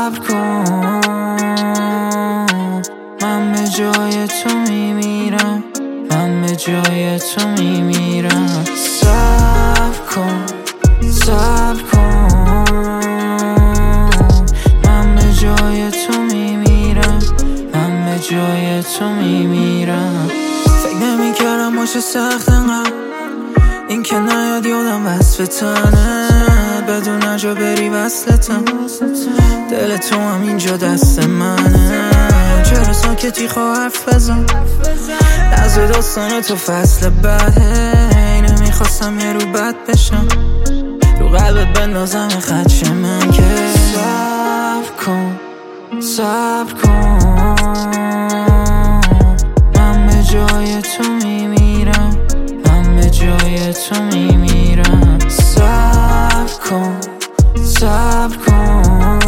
صبر کن، من به جای تو میمیرم، من به جای تو میمیرم. صبر کن، صبر کن، من به جای تو میمیرم، من به جای تو میمیرم. فکر نمیکردم باشه سخت انقدر، این که نیاد یادم وصف تنت، بدون جا بری وصلتم، دل تو هم اینجا دست منه. چرا ساکتی خواه حرف بزن، نزد داستان تو فصل بعده، نمیخواستم یه رو بد بشم، رو قلبت بندازم خدش من که صبر کن، صبر کن، من به جای تو میمیرم، من به جای تو میمیرم. صبر کن، صبر کن،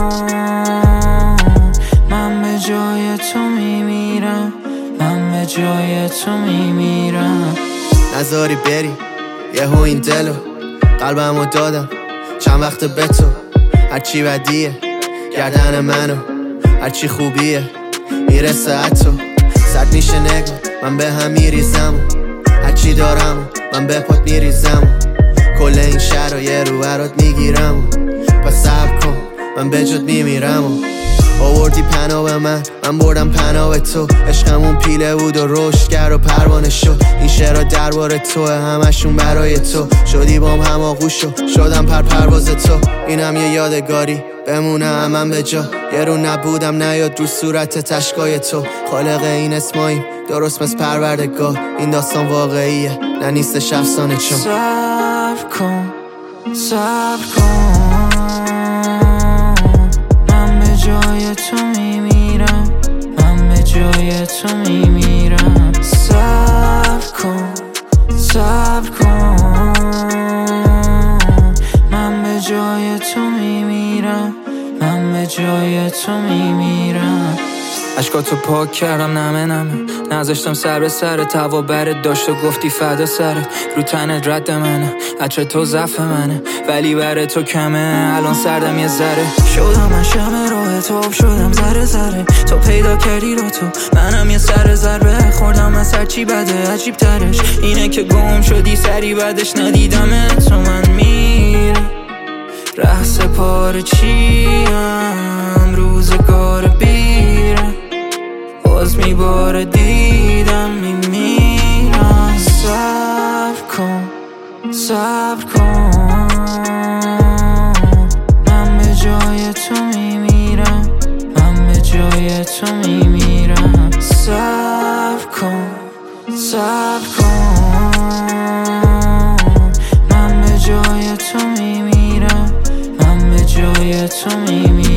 من به جای تو میمیرم، من به جای تو میمیرم. نذاری بری یهو این دلو قلبمو دادم چند وقت به تو، هرچی بدیه گردن منو، هرچی خوبیه میرسه اتو. سرد میشه نگو من به هم میریزم، هرچی دارم من به پات میریزم، کل این شهر رو یه رو برات میگیرم. پس صبر کن من به جد میمیرم. آوردی پناه به من بردم پناه به تو، عشقمون پیله بود و رشد کرد و پروانه شد. این شعرها درباره توه همشون برای تو، شدی بام هماغوش و شدم پرواز تو. اینم یه یادگاری بمونه همم به جا، یه رو نبودم نیاد رو صورت تشکای تو. خالق این اسماییم درست مثل پروردگار، این داستان واقعیه نه نیستش افسانه. چون صبر کن، صبر کن، من به جای تو میمیرم، من به جای تو میمیرم. صبر کن، صبر کن، من به جای تو میمیرم، من به جای تو میمیرم. اشکاتو پاک کردم نمه نمه، نذاشتم سر به سر توا برت داشت و گفتی فدا سرت، رو تنت رد منه، عطر تو ضعف منه ولی بر تو کمه. الان سردم یه ذره شدم من شمع راه تو، شدم ذره ذره تو پیدا کردی رو تو، منم یه سر ضربه خوردم از هرچی بده. عجیب ترش اینه که گم شدی سری بعدش ندیدم تو، من میره رقص پاره چیم روزگار بیره، باز میباره دیدم میمیرم. صبر کن، صبر کن، من به جای تو میمیرم، من به جای تو میمیرم. صبر کن، صبر کن، من به جای تو میمیرم، من به جای تو میمیرم.